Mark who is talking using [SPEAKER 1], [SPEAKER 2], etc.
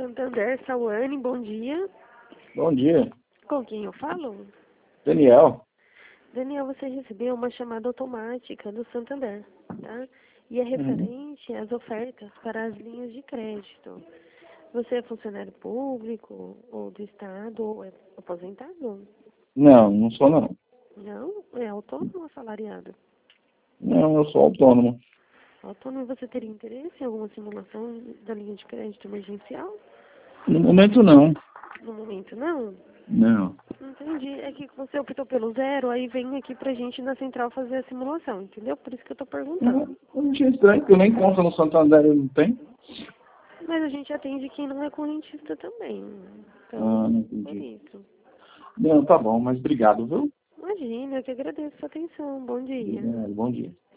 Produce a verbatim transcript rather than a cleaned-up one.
[SPEAKER 1] Santander, Sauane, bom dia.
[SPEAKER 2] Bom dia.
[SPEAKER 1] Com quem eu falo?
[SPEAKER 2] Daniel.
[SPEAKER 1] Daniel, você recebeu uma chamada automática do Santander, tá? E é referente às ofertas para as linhas de crédito. Você é funcionário público ou do Estado ou é aposentado?
[SPEAKER 2] Não, não sou não.
[SPEAKER 1] Não? É autônomo ou assalariado?
[SPEAKER 2] Não, eu sou autônomo.
[SPEAKER 1] Autônomo, você teria interesse em alguma simulação da linha de crédito emergencial?
[SPEAKER 2] No momento não.
[SPEAKER 1] No momento, não?
[SPEAKER 2] Não.
[SPEAKER 1] Entendi. É que você optou pelo zero, aí vem aqui pra gente na central fazer a simulação, entendeu? Por isso que eu tô perguntando.
[SPEAKER 2] Eu achei estranho, porque eu nem conta no Santander, eu não tenho.
[SPEAKER 1] Mas a gente atende quem não é correntista também. Então,
[SPEAKER 2] Ah, não
[SPEAKER 1] por
[SPEAKER 2] entendi.
[SPEAKER 1] isso.
[SPEAKER 2] Não, tá bom, mas obrigado, viu?
[SPEAKER 1] Imagina, eu que agradeço a sua atenção. Bom dia.
[SPEAKER 2] Obrigado, bom dia.